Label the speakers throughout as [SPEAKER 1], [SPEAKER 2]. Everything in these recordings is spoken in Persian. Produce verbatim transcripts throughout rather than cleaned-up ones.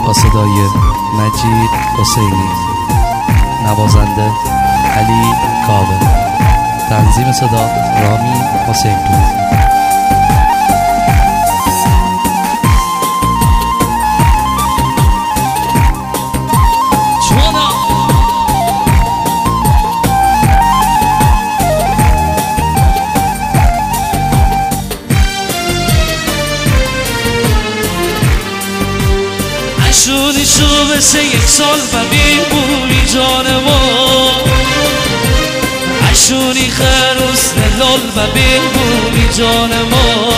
[SPEAKER 1] با صدای مجید حسینی، نوازنده علی کاوه، تنظیم صدا رامی حسینپور.
[SPEAKER 2] شدی شو بسه یک سال و بیمونی جان ما، عشونی خروس نلال و بیمونی جان ما،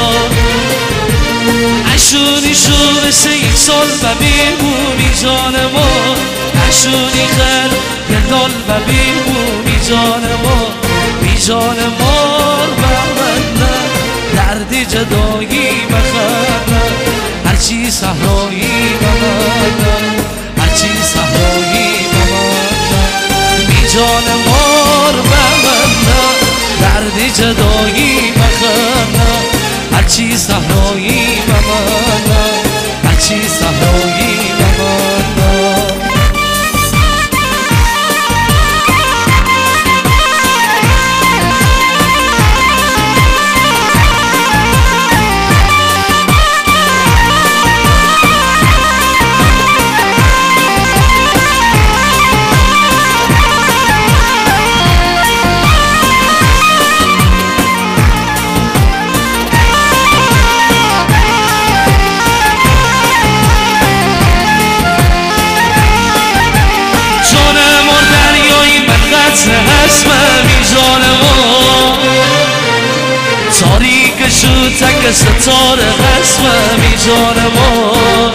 [SPEAKER 2] عشونی شو بسه یک سال و بیمونی جان ما، عشونی خروس نلال و بیمونی جان ما، بی جان مار بمنه دردی جدایی مخنه، هرچی صحرایی بمانم، هرچی صحرایی بمانم، بی جان مار بمانم دردی جدایی مخنم، هرچی صحرایی بمانم، هرچی صحرایی بمانم. اسمم جان ما تاریک شد تک ستاره، اسمم جان ما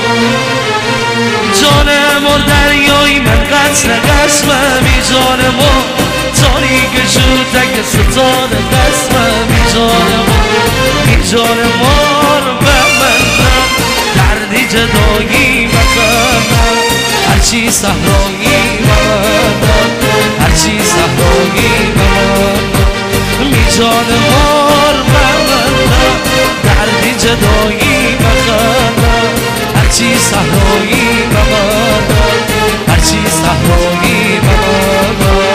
[SPEAKER 2] جان ما دریای من قطر، اسمم جان ما تاریک شد تک ستاره، اسمم جان ما بی جان ما به من دردی جدایی مخنم، هرچی صحرایی بمانم، هرچی صحرایی بمانم، بی جان مار بمانم دردی جدایی مخنم، هرچی صحرایی بمانم، هرچی صحرایی بمانم.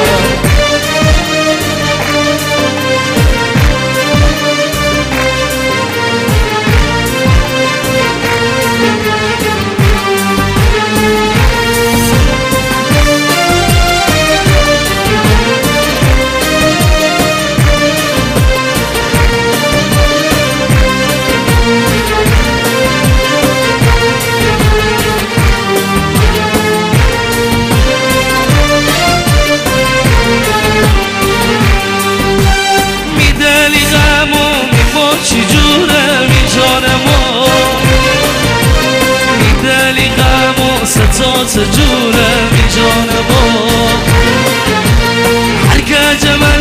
[SPEAKER 2] چجوره می جان ما میدلی غم و ستات جوره می جان ما، هر که